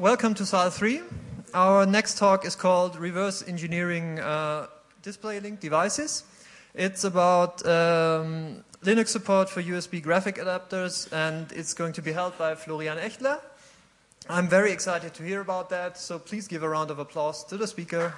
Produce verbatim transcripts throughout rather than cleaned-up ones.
welcome to SAL three. Our next talk is called Reverse Engineering uh, Display Link Devices. It's about um, Linux support for U S B graphic adapters, and it's going to be held by Florian Echtler. I'm very excited to hear about that, so please give a round of applause to the speaker.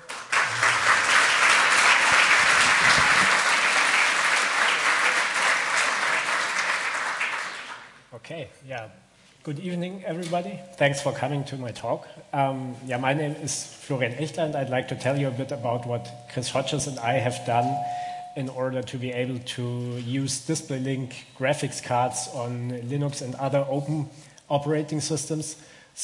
Okay, yeah. Good evening, everybody. Thanks for coming to my talk. Um, yeah, my name is Florian Echtler, and I'd like to tell you a bit about what Chris Hodges and I have done in order to be able to use DisplayLink graphics cards on Linux and other open operating systems.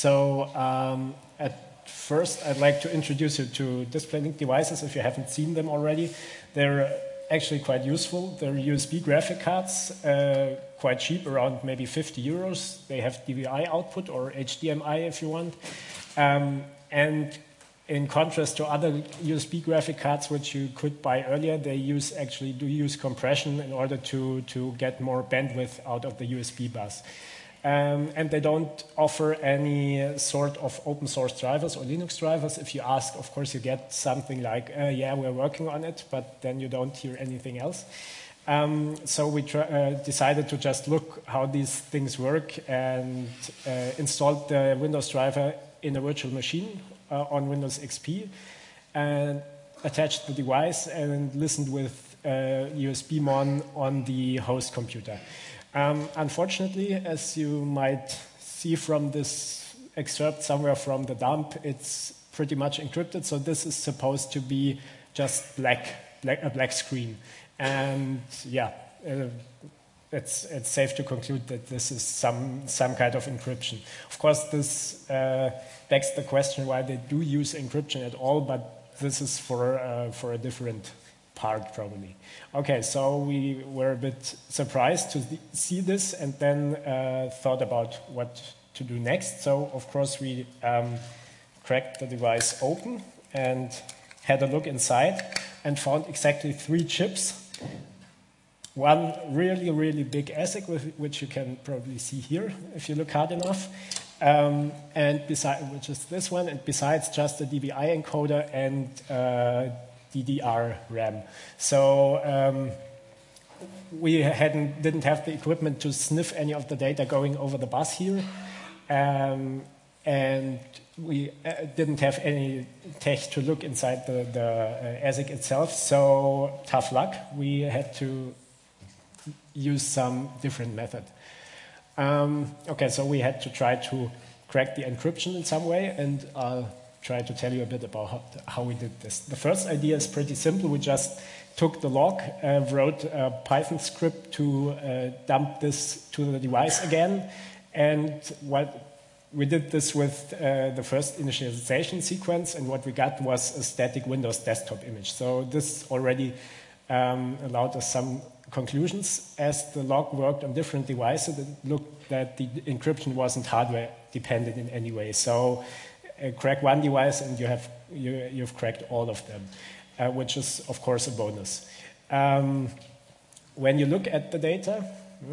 So um, at first, I'd like to introduce you to DisplayLink devices if you haven't seen them already. They're actually quite useful. They're U S B graphic cards, uh, quite cheap, around maybe fifty euros. They have D V I output or H D M I if you want. Um, and in contrast to other U S B graphic cards which you could buy earlier, they use actually do use compression in order to, to get more bandwidth out of the U S B bus. Um, and they don't offer any sort of open source drivers or Linux drivers. If you ask, of course, you get something like, uh, yeah, we're working on it, but then you don't hear anything else. Um, so we try, uh, decided to just look how these things work and uh, installed the Windows driver in a virtual machine uh, on Windows X P and attached the device and listened with uh, U S B mon on the host computer. Um, unfortunately, as you might see from this excerpt somewhere from the dump, it's pretty much encrypted, so this is supposed to be just black, black a black screen. And yeah, uh, it's, it's safe to conclude that this is some, some kind of encryption. Of course, this uh, begs the question why they do use encryption at all, but this is for, uh, for a different part probably. Okay, so we were a bit surprised to see this and then uh, thought about what to do next. So of course we um, cracked the device open and had a look inside and found exactly three chips. One really, really big A S I C, which you can probably see here if you look hard enough, um, and beside, which is this one, and besides just a D V I encoder and uh, D D R RAM. So um, we hadn't, didn't have the equipment to sniff any of the data going over the bus here. Um, and we uh, didn't have any tech to look inside the, the uh, A S I C itself. So tough luck. We had to use some different method. Um, okay, so we had to try to crack the encryption in some way, and I'll try to tell you a bit about how, how we did this. The first idea is pretty simple. We just took the log, uh, wrote a Python script to uh, dump this to the device again, and what we did this with uh, the first initialization sequence, and what we got was a static Windows desktop image. So this already um, allowed us some conclusions. As the log worked on different devices, it looked that the encryption wasn't hardware dependent in any way. So Uh, crack one device and you have, you, you've cracked all of them, uh, which is, of course, a bonus. Um, when you look at the data,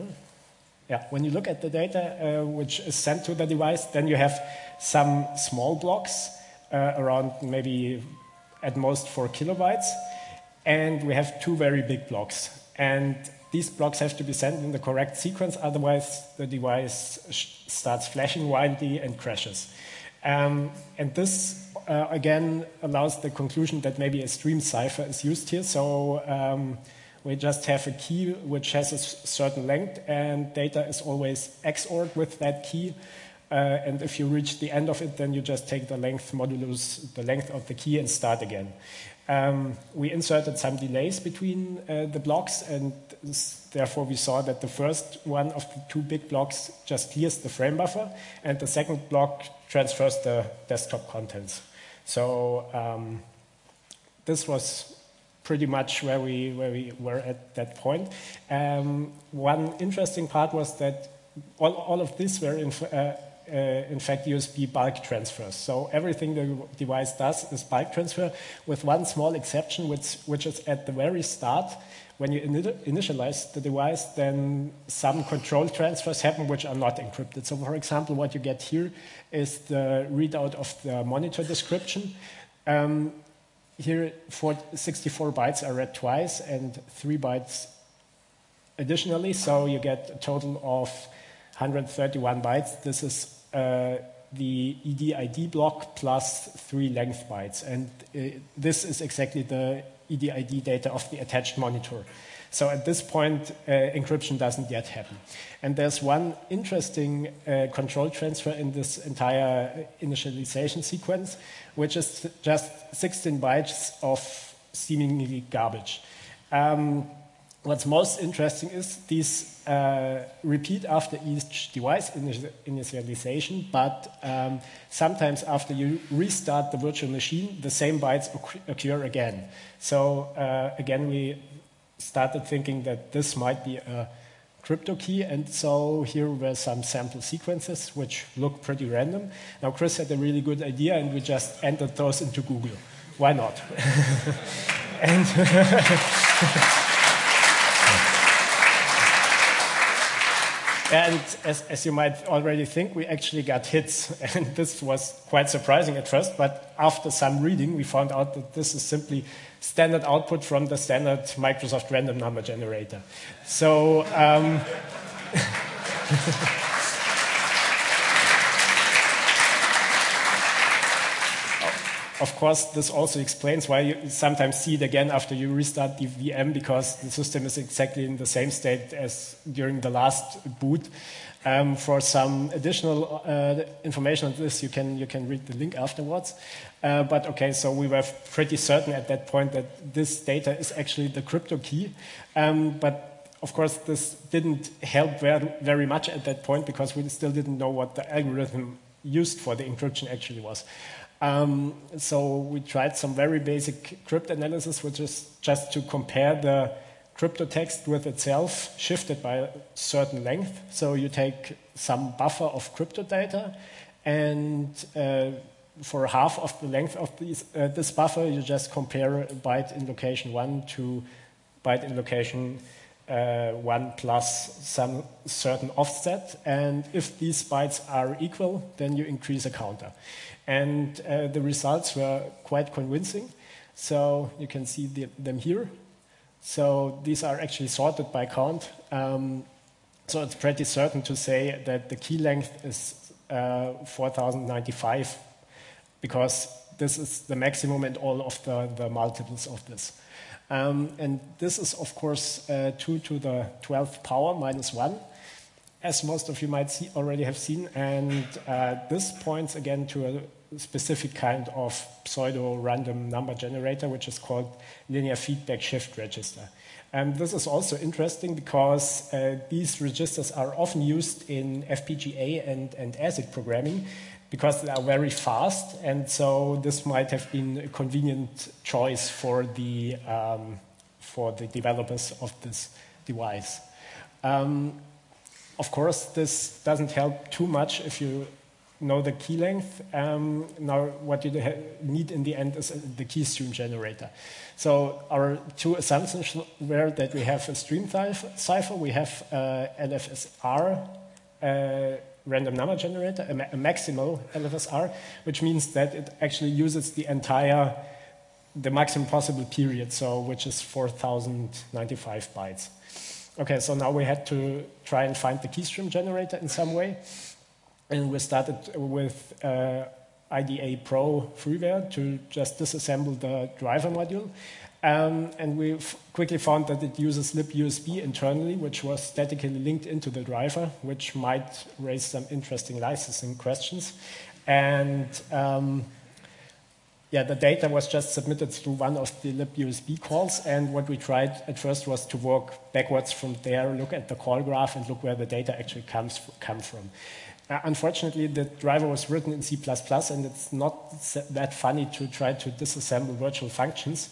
yeah, when you look at the data uh, which is sent to the device, then you have some small blocks uh, around maybe at most four kilobytes, and we have two very big blocks. And these blocks have to be sent in the correct sequence, otherwise the device starts flashing wildly and crashes. Um, and this, uh, again, allows the conclusion that maybe a stream cipher is used here. So um, we just have a key which has a certain length, and data is always X O R'd with that key. Uh, and if you reach the end of it, then you just take the length modulus, the length of the key, and start again. Um, we inserted some delays between uh, the blocks, and therefore we saw that the first one of the two big blocks just clears the frame buffer, and the second block transfers the desktop contents. So um, this was pretty much where we, where we were at that point. Um, one interesting part was that all, all of this were in, uh, Uh, in fact, U S B bulk transfers. So everything the device does is bulk transfer, with one small exception, which, which is at the very start, when you initialize the device, then some control transfers happen which are not encrypted. So for example, what you get here is the readout of the monitor description. Um, here, sixty-four bytes are read twice and three bytes additionally, so you get a total of one hundred thirty-one bytes. This is uh, the E D I D block plus three length bytes, and uh, this is exactly the E D I D data of the attached monitor. So at this point, uh, encryption doesn't yet happen. And there's one interesting uh, control transfer in this entire initialization sequence, which is just sixteen bytes of seemingly garbage. Um, what's most interesting is these uh, repeat after each device initialization, but um, sometimes after you restart the virtual machine, the same bytes occur again. So uh, again, we started thinking that this might be a crypto key, and so here were some sample sequences which look pretty random. Now Chris had a really good idea, and we just entered those into Google. Why not? and And as, as you might already think, we actually got hits. And this was quite surprising at first, but after some reading, we found out that this is simply standard output from the standard Microsoft random number generator. So, um, of course, this also explains why you sometimes see it again after you restart the V M, because the system is exactly in the same state as during the last boot. Um, for some additional uh, information on this, you can, you can read the link afterwards. Uh, but okay, so we were pretty certain at that point that this data is actually the crypto key. Um, but of course, this didn't help very, very much at that point, because we still didn't know what the algorithm used for the encryption actually was. Um, so we tried some very basic crypt analysis, which is just to compare the crypto text with itself, shifted by a certain length. So you take some buffer of crypto data, and uh, for half of the length of these, uh, this buffer, you just compare byte in location one to byte in location uh, one plus some certain offset. And if these bytes are equal, then you increase a counter. And uh, the results were quite convincing. So you can see the, them here. So these are actually sorted by count. Um, so it's pretty certain to say that the key length is uh, four thousand ninety-five, because this is the maximum and all of the, the multiples of this. Um, and this is, of course, uh, two to the twelfth power minus one, as most of you might see, already have seen. And uh, this points again to a specific kind of pseudo-random number generator, which is called linear feedback shift register. And this is also interesting because uh, these registers are often used in F P G A and, and ASIC programming, because they are very fast, and so this might have been a convenient choice for the, um, for the developers of this device. Um, of course, this doesn't help too much if you know the key length. Um, now, what you need in the end is the key stream generator. So our two assumptions were that we have a stream cipher, we have uh, L F S R, uh, random number generator, a, ma a maximal L F S R, which means that it actually uses the entire, the maximum possible period, so which is four thousand ninety-five bytes. Okay, so now we had to try and find the keystream generator in some way. And we started with uh, I D A Pro freeware to just disassemble the driver module. Um, and we f quickly found that it uses libUSB internally, which was statically linked into the driver, which might raise some interesting licensing questions. And um, yeah, the data was just submitted through one of the libUSB calls. And what we tried at first was to work backwards from there, look at the call graph, and look where the data actually comes come from. Uh, unfortunately, the driver was written in C plus plus, and it's not that funny to try to disassemble virtual functions.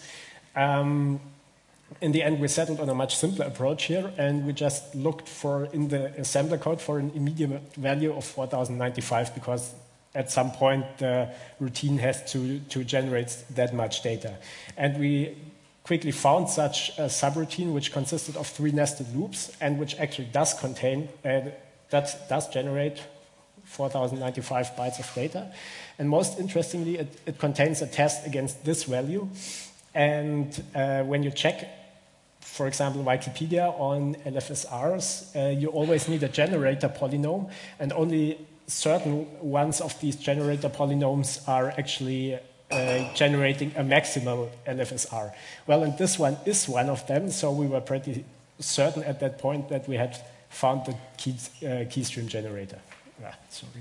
Um, in the end, we settled on a much simpler approach here, and we just looked for, in the assembler code, for an immediate value of four thousand ninety-five, because at some point the routine has to, to generate that much data. And we quickly found such a subroutine which consisted of three nested loops and which actually does contain, uh, that does generate four thousand ninety-five bytes of data. And most interestingly, it, it contains a test against this value. And uh, when you check, for example, Wikipedia on L F S Rs, uh, you always need a generator polynomial, and only certain ones of these generator polynomials are actually uh, generating a maximal L F S R. Well, and this one is one of them, so we were pretty certain at that point that we had found the key, uh, keystream generator. Ah, sorry.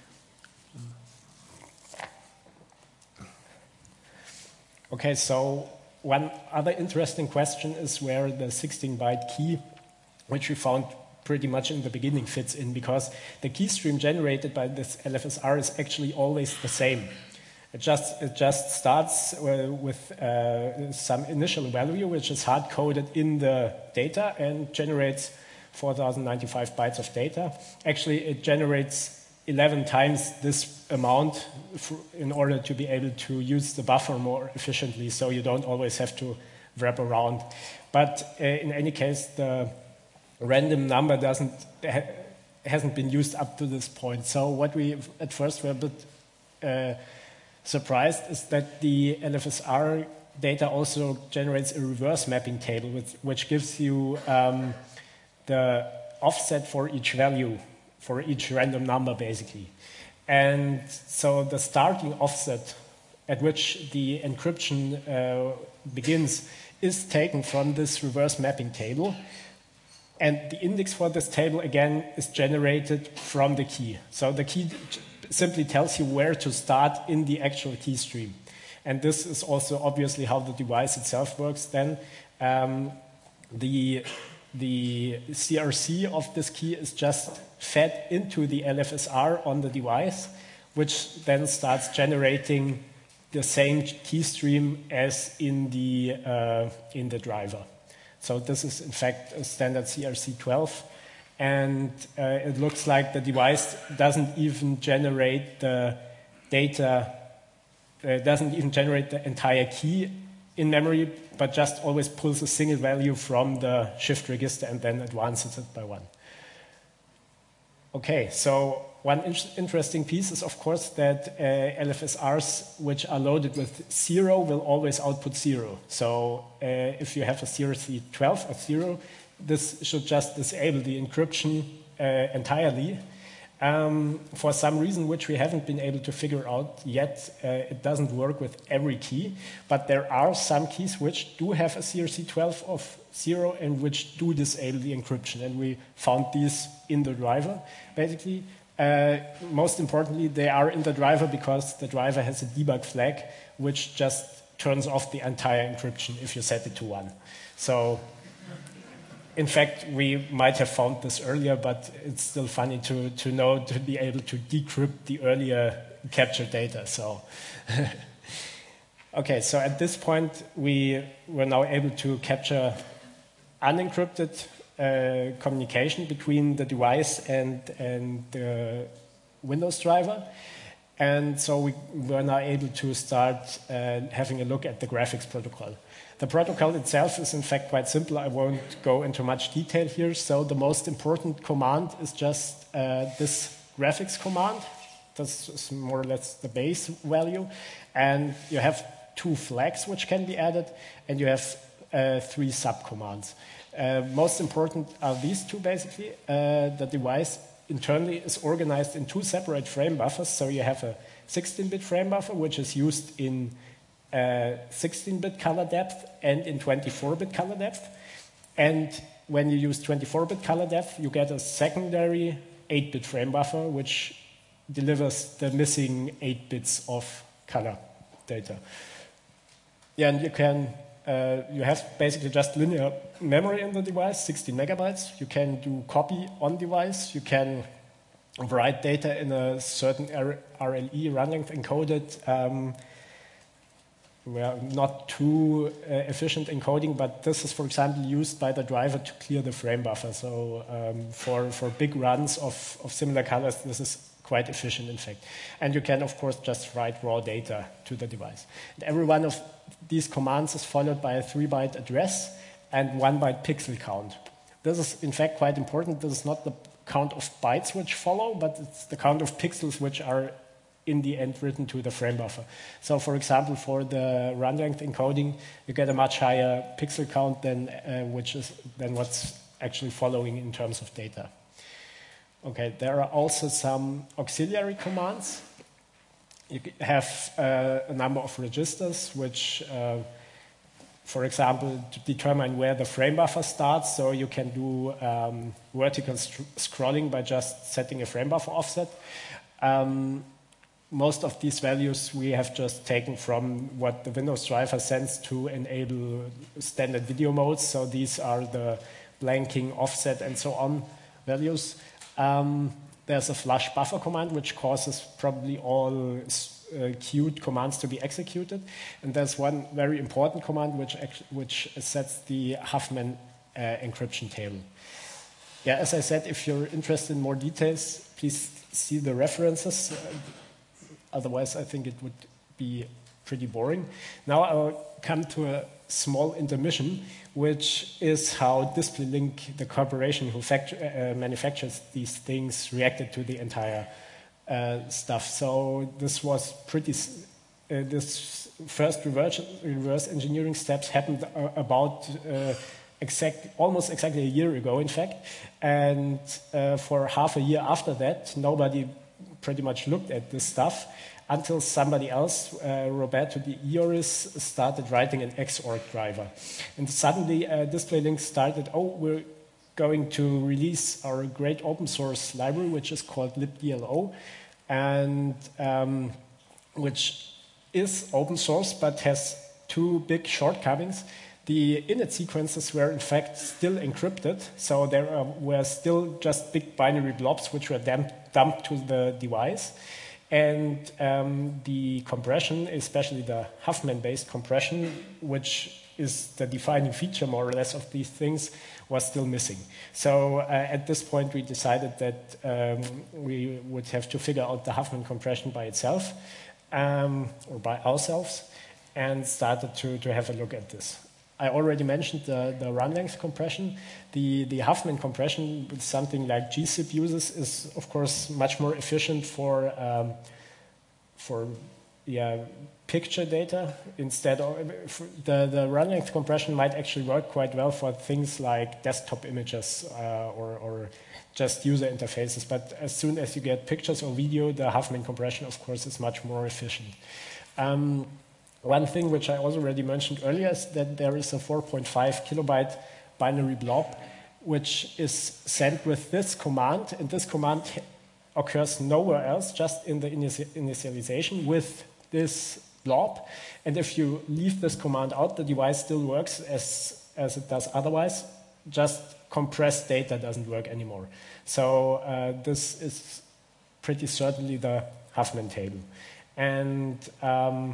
Okay, so one other interesting question is where the sixteen byte key, which we found pretty much in the beginning, fits in, because the key stream generated by this L F S R is actually always the same. It just, it just starts uh, with uh, some initial value, which is hard-coded in the data and generates four thousand ninety-five bytes of data. Actually, it generates eleven times this amount in order to be able to use the buffer more efficiently, so you don't always have to wrap around. But uh, in any case, the random number doesn't ha hasn't been used up to this point. So what we at first were a bit uh, surprised is that the L F S R data also generates a reverse mapping table, with, which gives you um, the offset for each value, for each random number, basically. And so the starting offset at which the encryption uh, begins is taken from this reverse mapping table. And the index for this table, again, is generated from the key. So the key simply tells you where to start in the actual key stream. And this is also obviously how the device itself works then. Um, the, the C R C of this key is just fed into the L F S R on the device, which then starts generating the same key stream as in the, uh, in the driver. So this is, in fact, a standard C R C twelve. And uh, it looks like the device doesn't even generate the data, uh, doesn't even generate the entire key in memory, but just always pulls a single value from the shift register and then advances it by one. Okay, so one in interesting piece is, of course, that uh, L F S Rs which are loaded with zero will always output zero. So uh, if you have a C R C twelve or zero, this should just disable the encryption uh, entirely. Um, for some reason which we haven't been able to figure out yet, uh, it doesn't work with every key, but there are some keys which do have a C R C twelve of zero and which do disable the encryption, and we found these in the driver, basically. Uh, most importantly, they are in the driver because the driver has a debug flag which just turns off the entire encryption if you set it to one. So, in fact, we might have found this earlier, but it's still funny to, to know, to be able to decrypt the earlier captured data. So, okay, so at this point, we were now able to capture unencrypted uh, communication between the device and, and the Windows driver. And so we were now able to start uh, having a look at the graphics protocol. The protocol itself is in fact quite simple. I won't go into much detail here. So the most important command is just uh, this graphics command. This is more or less the base value. And you have two flags which can be added, and you have uh, three subcommands. Uh, most important are these two, basically. Uh, the device internally is organized in two separate frame buffers. So you have a sixteen bit frame buffer, which is used in sixteen bit uh, color depth and in twenty-four bit color depth. And when you use twenty-four bit color depth, you get a secondary eight bit frame buffer, which delivers the missing eight bits of color data. Yeah, and you can, uh, you have basically just linear memory in the device, sixteen megabytes. You can do copy on device. You can write data in a certain R L E, run length encoded. Um, Well, not too uh, efficient encoding, but this is, for example, used by the driver to clear the frame buffer. So um, for, for big runs of, of similar colors, this is quite efficient, in fact. And you can, of course, just write raw data to the device. And every one of these commands is followed by a three byte address and one byte pixel count. This is, in fact, quite important. This is not the count of bytes which follow, but it's the count of pixels which are in the end written to the frame buffer. So, for example, for the run length encoding, you get a much higher pixel count than uh, which is than what's actually following in terms of data. Okay, there are also some auxiliary commands. You have uh, a number of registers which, uh, for example, to determine where the frame buffer starts. So you can do um, vertical scrolling by just setting a frame buffer offset. Um, Most of these values we have just taken from what the Windows driver sends to enable standard video modes. So these are the blanking, offset, and so on values. Um, there's a flush buffer command, which causes probably all uh, queued commands to be executed. And there's one very important command, which, which sets the Huffman uh, encryption table. Yeah, as I said, if you're interested in more details, please see the references. Uh, Otherwise, I think it would be pretty boring. Now I'll come to a small intermission, which is how DisplayLink, the corporation who factor, uh, manufactures these things, reacted to the entire uh, stuff. So this was pretty. Uh, this first reverse, reverse engineering steps happened uh, about uh, exact, almost exactly a year ago, in fact, and uh, for half a year after that, nobody pretty much looked at this stuff until somebody else, uh, Roberto de Ioris, started writing an Xorg driver. And suddenly uh, DisplayLink started, oh, we're going to release our great open source library, which is called libdlo, and um, which is open source but has two big shortcomings. The init sequences were in fact still encrypted, so there were still just big binary blobs which were dumped to the device. And um, the compression, especially the Huffman-based compression, which is the defining feature more or less of these things, was still missing. So uh, at this point we decided that um, we would have to figure out the Huffman compression by itself, um, or by ourselves, and started to, to have a look at this. I already mentioned the, the run length compression. The, the Huffman compression with something like G zip uses is, of course, much more efficient for, um, for yeah, picture data. Instead of the, the run length compression might actually work quite well for things like desktop images uh, or, or just user interfaces. But as soon as you get pictures or video, the Huffman compression, of course, is much more efficient. Um, One thing which I also already mentioned earlier is that there is a four point five kilobyte binary blob which is sent with this command, and this command occurs nowhere else, just in the initialization with this blob. And if you leave this command out, the device still works as, as it does otherwise, just compressed data doesn't work anymore. So uh, this is pretty certainly the Huffman table. And um,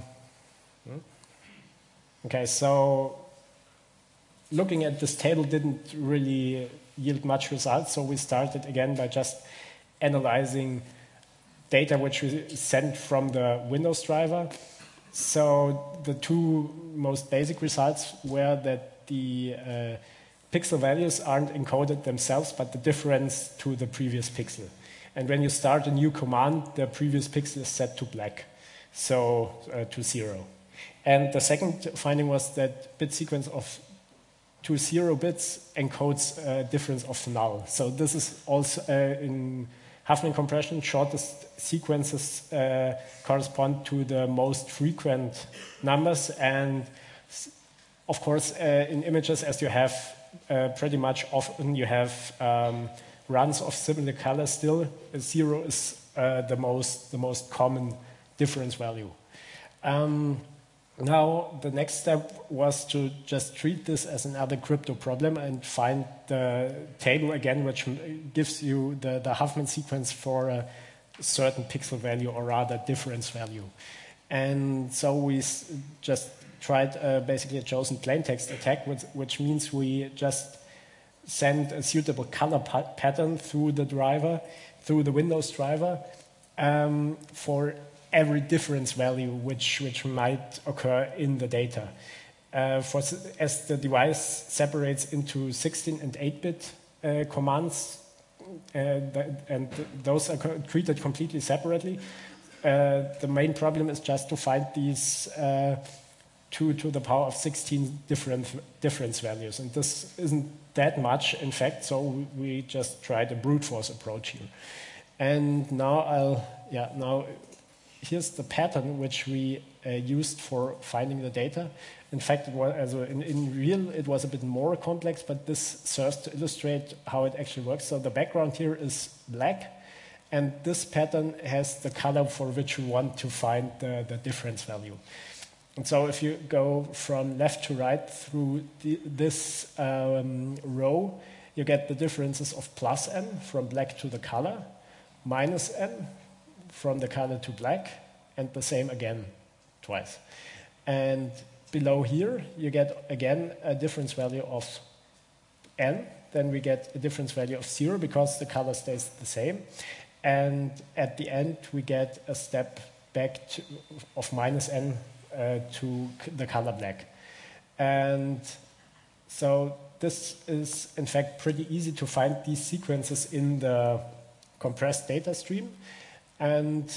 Okay, so looking at this table didn't really yield much results, so we started again by just analyzing data which we sent from the Windows driver. So the two most basic results were that the uh, pixel values aren't encoded themselves, but the difference to the previous pixel. And when you start a new command, the previous pixel is set to black, so uh, to zero. And the second finding was that bit sequence of two zero bits encodes a difference of null. So this is also uh, in Huffman compression, shortest sequences uh, correspond to the most frequent numbers. And of course, uh, in images, as you have uh, pretty much often, you have um, runs of similar colors still. Zero is uh, the most the most common difference value. Um, Now, the next step was to just treat this as another crypto problem and find the table again, which gives you the, the Huffman sequence for a certain pixel value, or rather difference value. And so we just tried uh, basically a chosen plain text attack, which, which means we just send a suitable color pa pattern through the driver, through the Windows driver, um, for every difference value which, which might occur in the data. Uh, for, as the device separates into sixteen and eight bit uh, commands, uh, that, and th those are co treated completely separately, uh, the main problem is just to find these uh, two to the power of sixteen different difference values. And this isn't that much, in fact, so we, we just tried a brute force approach here. And now I'll, yeah, now here's the pattern which we uh, used for finding the data. In fact, it was, as a, in, in real, it was a bit more complex, but this serves to illustrate how it actually works. So the background here is black, and this pattern has the color for which we want to find the, the difference value. And so if you go from left to right through the, this um, row, you get the differences of plus n from black to the color, minus n from the color to black, and the same again twice. And below here, you get again a difference value of n. Then we get a difference value of zero because the color stays the same. And at the end, we get a step back to, of minus n uh, to the color black. And so this is, in fact, pretty easy to find these sequences in the compressed data stream. And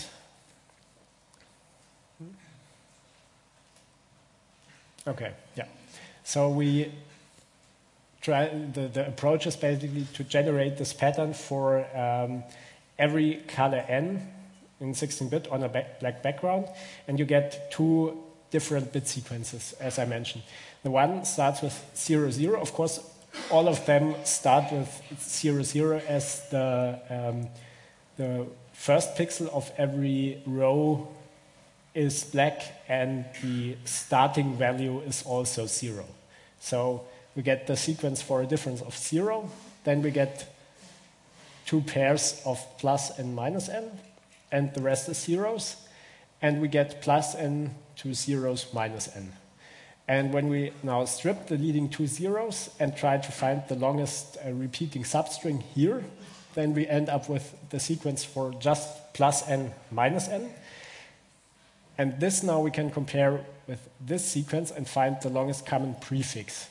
okay, yeah. So we try, the, the approach is basically to generate this pattern for um, every color n in sixteen bit on a back, black background, and you get two different bit sequences, as I mentioned. The one starts with zero, zero. Of course, all of them start with zero, zero as the, um, the first pixel of every row is black, and the starting value is also zero. So we get the sequence for a difference of zero, then we get two pairs of plus and minus n, and the rest is zeros, and we get plus n to zeros minus n. And when we now strip the leading two zeros and try to find the longest uh, repeating substring here, then we end up with the sequence for just plus n minus n. And this now we can compare with this sequence and find the longest common prefix.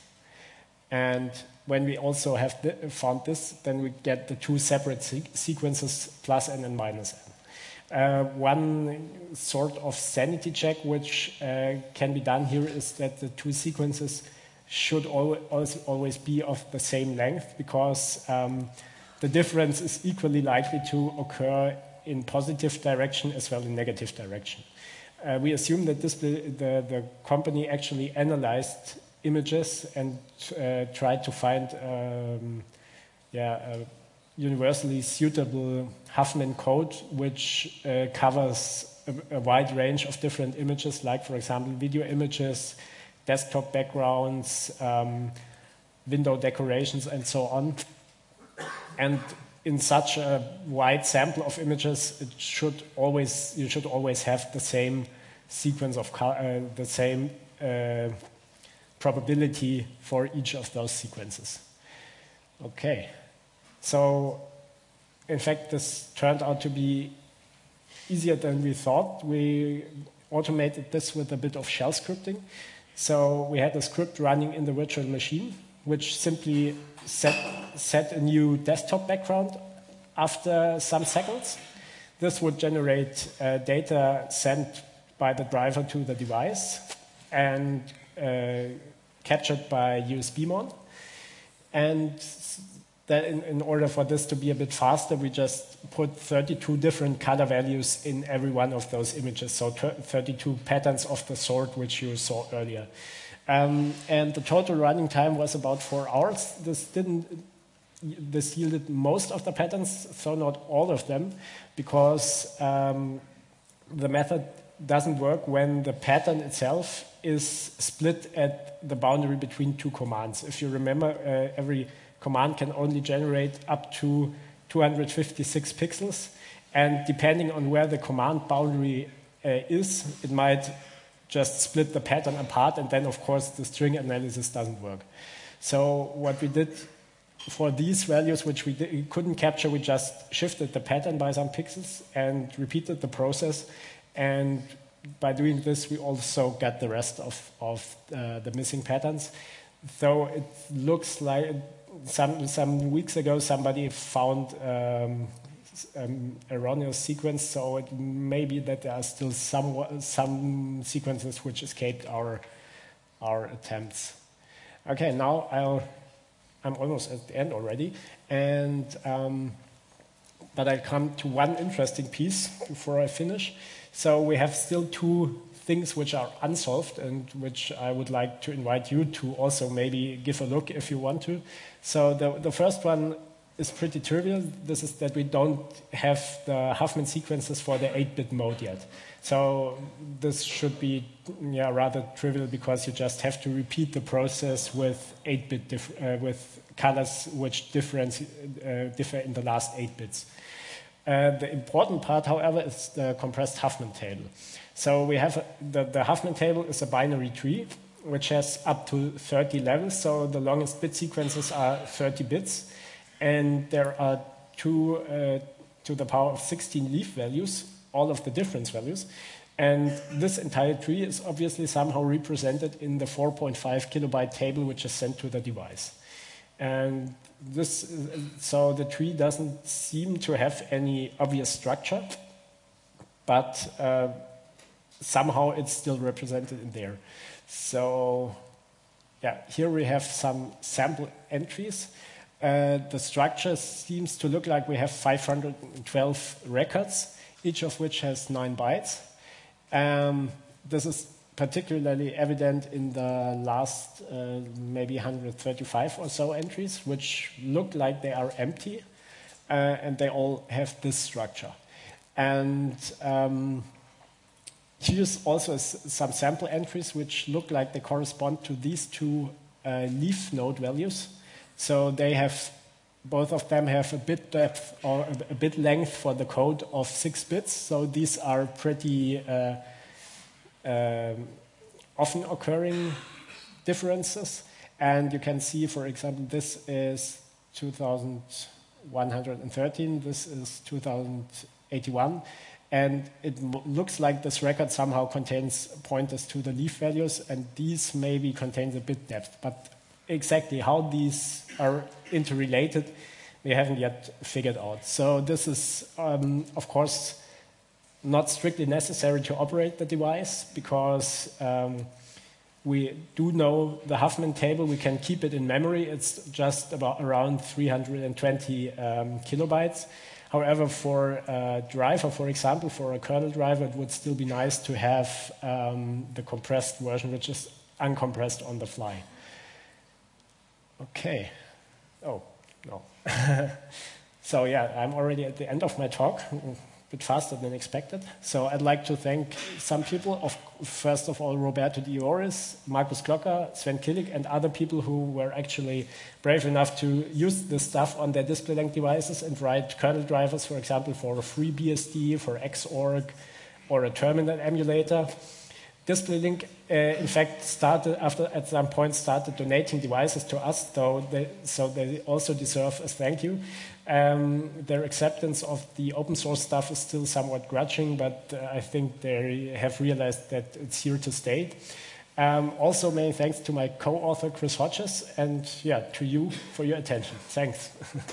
And when we also have th found this, then we get the two separate se sequences, plus n and minus n. Uh, one sort of sanity check which uh, can be done here is that the two sequences should al also always be of the same length, because um, the difference is equally likely to occur in positive direction as well in negative direction. Uh, we assume that this, the, the, the company actually analyzed images and uh, tried to find um, yeah, a universally suitable Huffman code which uh, covers a, a wide range of different images, like, for example, video images, desktop backgrounds, um, window decorations, and so on. And in such a wide sample of images, it should always, you should always have the same sequence of, uh, the same uh, probability for each of those sequences. Okay, so in fact, this turned out to be easier than we thought. We automated this with a bit of shell scripting. So we had a script running in the virtual machine, which simply set, set a new desktop background after some seconds. This would generate uh, data sent by the driver to the device and uh, captured by U S B mon. And that in, in order for this to be a bit faster, we just put thirty-two different color values in every one of those images, so thirty-two patterns of the sort which you saw earlier. Um, and the total running time was about four hours. This didn't, this yielded most of the patterns, though not all of them, because um, the method doesn't work when the pattern itself is split at the boundary between two commands. If you remember, uh, every command can only generate up to two hundred fifty-six pixels, and depending on where the command boundary uh, is, it might just split the pattern apart, and then of course the string analysis doesn't work. So what we did for these values, which we di- couldn't capture, we just shifted the pattern by some pixels and repeated the process. And by doing this, we also got the rest of, of uh, the missing patterns. So it looks like some, some weeks ago somebody found um, um, erroneous sequence, so it may be that there are still some, some sequences which escaped our, our attempts. Okay, now I'll, I'm almost at the end already, and um, but I'll come to one interesting piece before I finish. So we have still two things which are unsolved and which I would like to invite you to also maybe give a look if you want to. So the, the first one is pretty trivial. This is that we don't have the Huffman sequences for the eight-bit mode yet. So this should be yeah, rather trivial because you just have to repeat the process with eight-bit uh, with colors which difference, uh, differ in the last eight bits. Uh, the important part, however, is the compressed Huffman table. So we have a, the, the Huffman table is a binary tree which has up to thirty levels. So the longest bit sequences are thirty bits, and there are two uh, to the power of sixteen leaf values, all of the difference values. And this entire tree is obviously somehow represented in the four point five kilobyte table which is sent to the device. And this, so the tree doesn't seem to have any obvious structure, but uh, somehow it's still represented in there. So yeah, here we have some sample entries. Uh, the structure seems to look like we have five hundred twelve records, each of which has nine bytes. Um, this is particularly evident in the last uh, maybe one hundred thirty-five or so entries, which look like they are empty, uh, and they all have this structure. And um, here's also some sample entries which look like they correspond to these two uh, leaf node values. So they have, both of them have a bit depth or a bit length for the code of six bits. So these are pretty uh, um, often occurring differences. And you can see, for example, this is two thousand one hundred thirteen, this is two thousand eighty-one. And it looks like this record somehow contains pointers to the leaf values, and these maybe contain the bit depth. But exactly how these are interrelated, we haven't yet figured out. So this is, um, of course, not strictly necessary to operate the device, because um, we do know the Huffman table. We can keep it in memory. It's just about around three hundred twenty um, kilobytes. However, for a driver, for example, for a kernel driver, it would still be nice to have um, the compressed version, which is uncompressed on the fly. Okay. Oh, no. So yeah, I'm already at the end of my talk, a bit faster than expected. So I'd like to thank some people, of, first of all, Roberto Di Ioris, Markus Glocker, Sven Killig, and other people who were actually brave enough to use this stuff on their DisplayLink devices and write kernel drivers, for example, for a FreeBSD, for Xorg, or a terminal emulator. DisplayLink, uh, in fact, started after at some point started donating devices to us, though they, so they also deserve a thank you. Um, their acceptance of the open source stuff is still somewhat grudging, but uh, I think they have realized that it's here to stay. Um, also, many thanks to my co-author Chris Hodges, and yeah, to you for your attention. Thanks.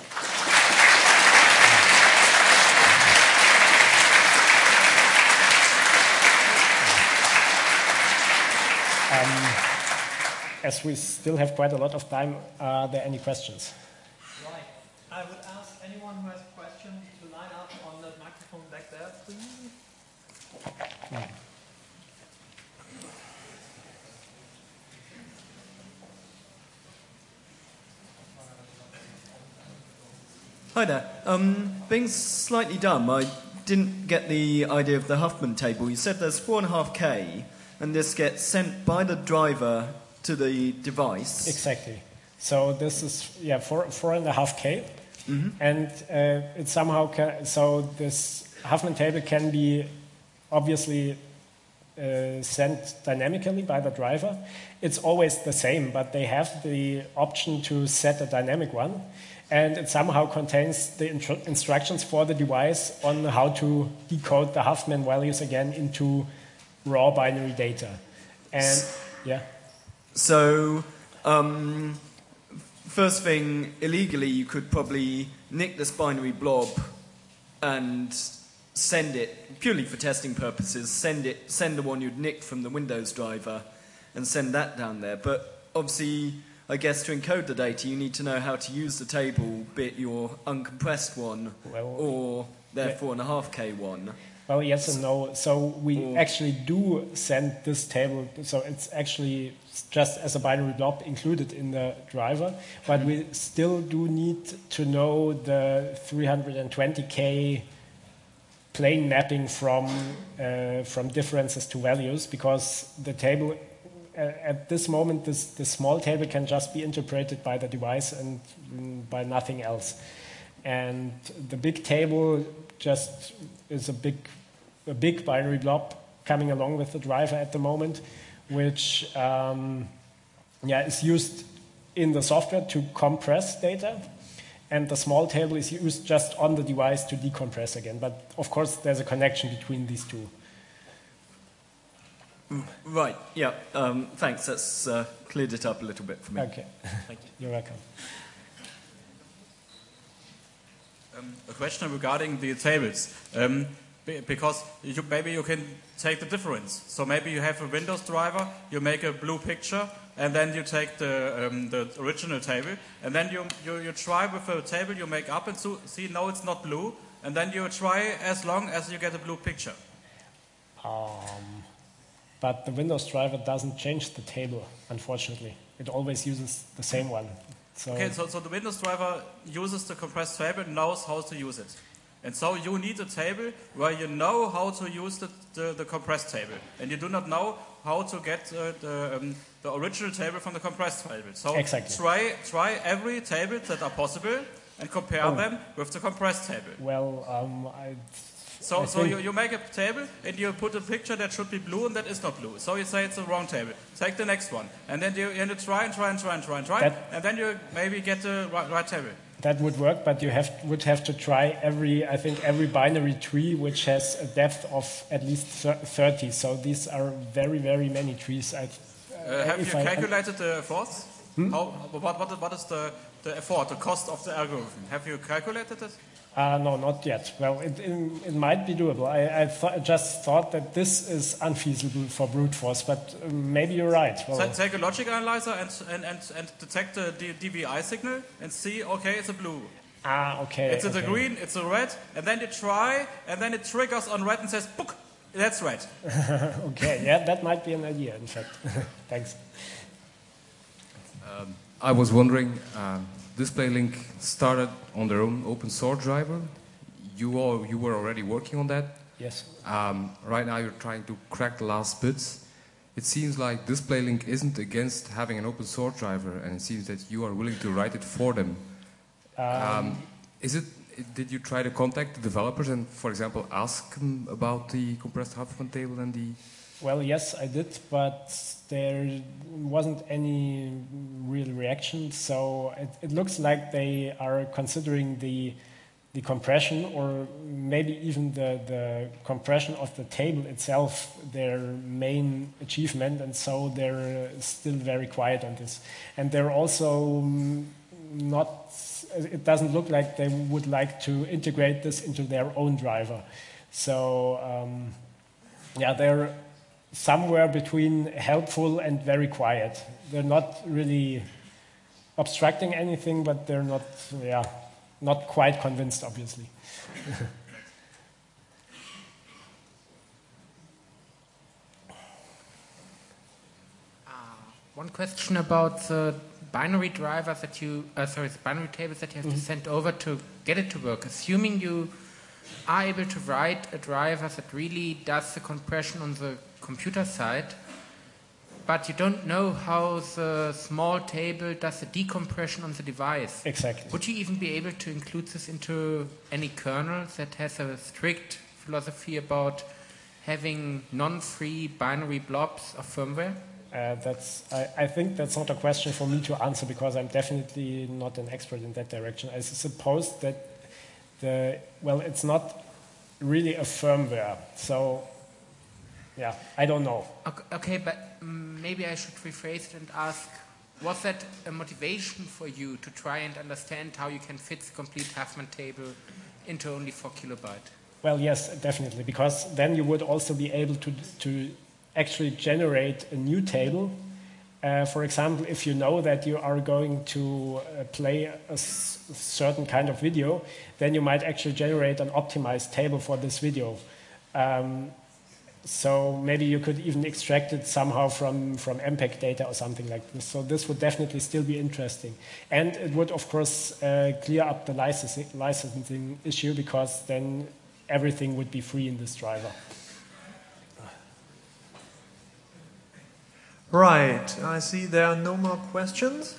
Um, as we still have quite a lot of time, are there any questions? Right. I would ask anyone who has a question to line up on that microphone back there, please. Hmm. Hi there. Um, being slightly dumb, I didn't get the idea of the Huffman table. You said there's four and a half K, and this gets sent by the driver to the device. Exactly. So this is yeah four four and a half K, mm-hmm. and uh, it somehow can, so this Huffman table can be obviously uh, sent dynamically by the driver. It's always the same, but they have the option to set a dynamic one, and it somehow contains the intro- instructions for the device on how to decode the Huffman values again into raw binary data. And yeah. So, um, first thing, illegally, you could probably nick this binary blob and send it, purely for testing purposes, send it, send the one you'd nicked from the Windows driver and send that down there. But obviously, I guess to encode the data, you need to know how to use the table, be it your uncompressed one well, or their yeah. four point five K one. Well, yes and no. So we or, actually do send this table, so it's actually just as a binary blob included in the driver, but mm-hmm. we still do need to know the three hundred twenty K plane mapping from uh, from differences to values, because the table uh, at this moment, this, this small table can just be interpreted by the device and mm, by nothing else. And the big table just is a big a big binary blob coming along with the driver at the moment, which um, yeah is used in the software to compress data. And the small table is used just on the device to decompress again. But of course, there's a connection between these two. Right, yeah, um, thanks. That's uh, cleared it up a little bit for me. Okay, thank you. You're welcome. Um, a question regarding the tables. Um, because you, maybe you can take the difference. So maybe you have a Windows driver, you make a blue picture, and then you take the, um, the original table, and then you, you, you try with a table you make up and so, see, no, it's not blue, and then you try as long as you get a blue picture. Um, but the Windows driver doesn't change the table, unfortunately. It always uses the same one. So okay, so, so the Windows driver uses the compressed table and knows how to use it. And so you need a table where you know how to use the, the, the compressed table. And you do not know how to get uh, the, um, the original table from the compressed table. So exactly. try, try every table that are possible and compare oh. them with the compressed table. Well, um, I... So, I so you, you make a table and you put a picture that should be blue and that is not blue. So you say it's the wrong table. Take the next one. And then you, and you try and try and try and try and try. That, and then you maybe get the right, right table. That would work, but you have, would have to try every, I think, every binary tree which has a depth of at least thirty. So these are very, very many trees. I, uh, have you calculated I, the efforts? Hmm? How, what, what, what is the, the effort, the cost of the algorithm? Have you calculated it? Uh, no, not yet. Well, it, it, it might be doable. I, I th- just thought that this is unfeasible for brute force, but um, maybe you're right. Well, so take a logic analyzer and, and, and, and detect the D V I signal and see, okay, it's a blue. Ah, okay. It's okay. a green, it's a red, and then you try, and then it triggers on red and says, book, that's red. Okay, yeah, that might be an idea, in fact. Thanks. Um, I was wondering... Um, DisplayLink started on their own open source driver. You all, you were already working on that. Yes. Um, right now you're trying to crack the last bits. It seems like DisplayLink isn't against having an open source driver, and it seems that you are willing to write it for them. Um, um, is it? Did you try to contact the developers and, for example, ask them about the compressed Huffman table and the? Well, yes, I did, but there wasn't any real reaction. So it, it looks like they are considering the the compression, or maybe even the, the compression of the table itself, their main achievement, and so they're still very quiet on this. And they're also not. It doesn't look like they would like to integrate this into their own driver. So um, yeah, they're somewhere between helpful and very quiet. They're not really obstructing anything, but they're not, yeah, not quite convinced, obviously. uh, one question about the binary drivers that you, uh, sorry, the binary tables that you have mm-hmm. to send over to get it to work. Assuming you are able to write a driver that really does the compression on the computer side, but you don't know how the small table does the decompression on the device. Exactly. Would you even be able to include this into any kernel that has a strict philosophy about having non-free binary blobs of firmware? Uh, that's, I, I think that's not a question for me to answer because I'm definitely not an expert in that direction. I suppose that the, well, it's not really a firmware. So, yeah, I don't know. Okay, okay, but um, maybe I should rephrase it and ask, was that a motivation for you to try and understand how you can fit the complete Huffman table into only four kilobyte? Well, yes, definitely, because then you would also be able to, to actually generate a new table. Uh, for example, if you know that you are going to uh, play a s certain kind of video, then you might actually generate an optimized table for this video. Um, so maybe you could even extract it somehow from, from M P E G data or something like this. So this would definitely still be interesting. And it would, of course, uh, clear up the licensing, licensing issue because then everything would be free in this driver. Right, I see there are no more questions.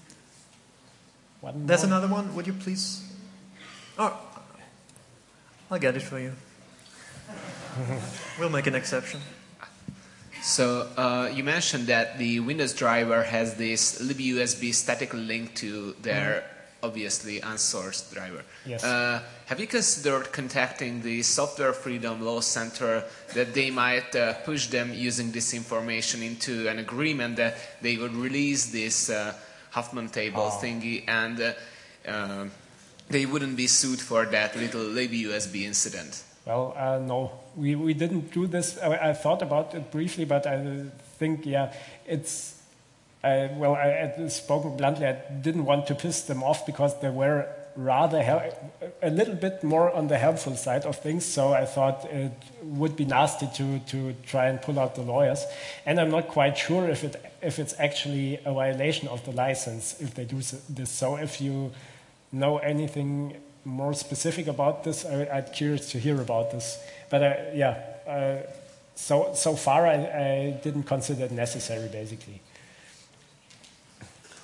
One There's more. another one. Would you please? Oh, I'll get it for you. We'll make an exception. So uh, you mentioned that the Windows driver has this libUSB statically linked to their mm. obviously unsourced driver. Yes. Uh, have you considered contacting the Software Freedom Law Center that they might uh, push them using this information into an agreement that they would release this uh, Huffman table oh. thingy and uh, uh, they wouldn't be sued for that little libUSB incident? Well, uh, no, we, we didn't do this. I, I thought about it briefly, but I think, yeah, it's, uh, well, I, I spoken bluntly, I didn't want to piss them off because they were rather a little bit more on the helpful side of things, so I thought it would be nasty to, to try and pull out the lawyers. And I'm not quite sure if, it, if it's actually a violation of the license if they do this. So if you know anything more specific about this, I, I'm curious to hear about this. But uh, yeah, uh, so so far I, I didn't consider it necessary, basically.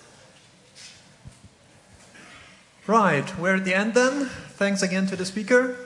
Right, we're at the end then. Thanks again to the speaker.